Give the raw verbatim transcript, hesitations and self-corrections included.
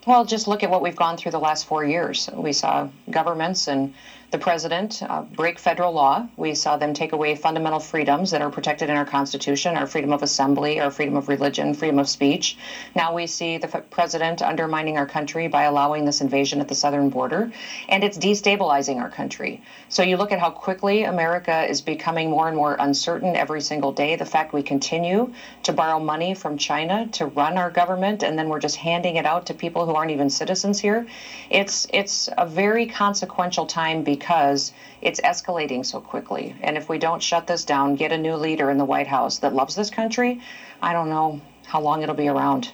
Well, just look at what we've gone through the last four years. We saw governments and the president uh, break federal law. We saw them take away fundamental freedoms that are protected in our Constitution, our freedom of assembly, our freedom of religion, freedom of speech. Now we see the f- president undermining our country by allowing this invasion at the southern border, and it's destabilizing our country. So you look at how quickly America is becoming more and more uncertain every single day. The fact we continue to borrow money from China to run our government, and then we're just handing it out to people who aren't even citizens here. It's it's a very consequential time because it's escalating so quickly. And if we don't shut this down, get a new leader in the White House that loves this country, I don't know how long it'll be around.